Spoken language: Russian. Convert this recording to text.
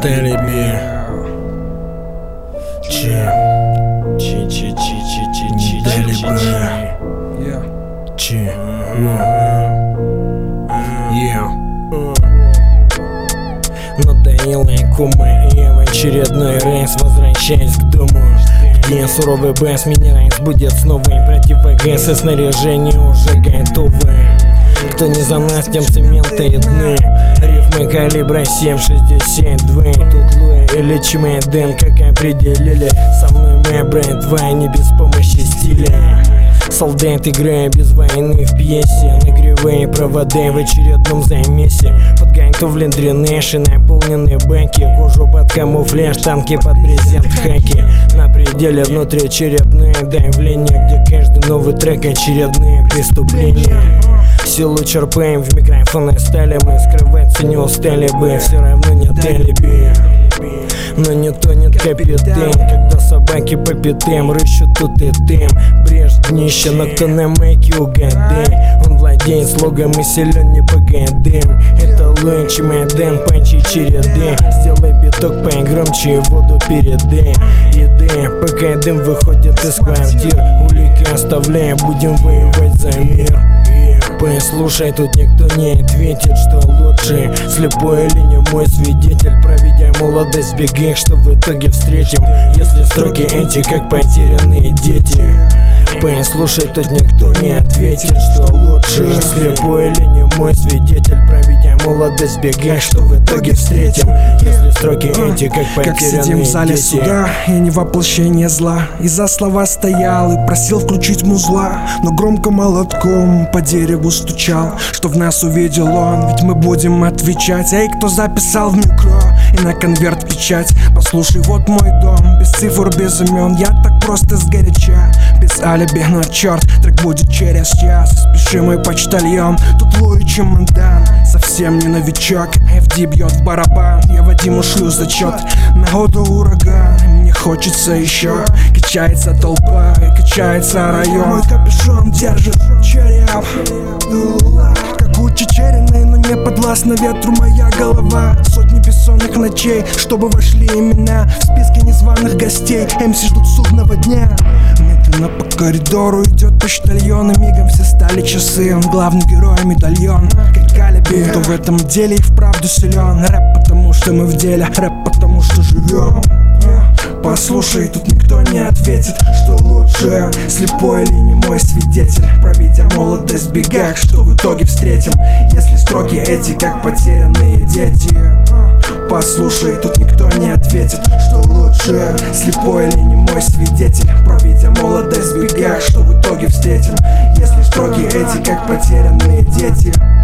Телебе. Надоелые кумы, я в очередной раз возвращаюсь к дому, где суровый бэс меня разбудит снова. И противогаз и снаряжение уже готовы. Кто не за нас, тем цементные дны. Рифмы калибра 7,62. Тут Луи или Чемайден, как определили. Со мной моя братва, не без помощи стиля. Солдат, играя без войны в пьесе. Нагревая провода в очередном замесе. Подготовлен дренаж и наполнены баки. Кожу под камуфляж, танки под брезент, хаки. На пределе внутри черепное давление, где каждый новый трек очередные преступления. Силу черпаем в микрофоны стали мы. Скрываться не устали бы, все равно не дали бы. Но не тонет капитан, когда собаки по пятам рыщут тут и там. Брешь днище, но кто на майке угадай. Он владеет слогом и силен не по годам. Это Луи, Чемайден, панчи череды. Сделай биток погромче и воду передай. Еды, пока дым выходит из квартир. Улики оставляя, будем воевать за мир. Послушай, тут никто не ответит, что лучше. Слепой или не мой свидетель, проведя молодость в бегах, что в итоге встретим. Если строки эти, как потерянные дети. Послушай, тут никто не ответит, что лучше. Слепой или не мой свидетель, проведя молодость в бегах, что в итоге встретим. Если строки эти, как потерянные дети. Как сидим в зале суда, я не воплощение зла. Из-за слова стоял и просил включить музла, но громко молотком по дереву стучал, что в нас увидел он, ведь мы будем отвечать. Эй, кто записал в микро и на конверт печать? Послушай, вот мой дом, без цифр, без имен. Я так просто сгоряча, без алиби, но черт, трек будет через час. Спеши, мой почтальон, тут Луи, Чемайден. Совсем не новичок, FD бьет в барабан. Я Вадиму шлю зачет, на году ураган. Мне хочется еще, качается толпа и качается район. Мой капюшон держит череп, как у Чечериной, но не подвластна ветру моя голова. Сотни бессонных ночей, чтобы вошли имена в списке незваных гостей. МС ждут судного дня. Медленно по коридору идет почтальон, и мигом все стали часы. Он главный герой, медальон, как алиби. Кто в этом деле и вправду силен. Рэп потому что мы в деле, рэп потому что живем. Послушай, тут никто не ответит, что лучше. Слепой или не мой свидетель, проведя молодость в бегах, что в итоге встретим. Если строки эти, как потерянные дети. Послушай, тут никто не ответит, что лучше. Слепой или не мой свидетель, проведя молодость в бегах, что в итоге встретим. Если строки эти, как потерянные дети.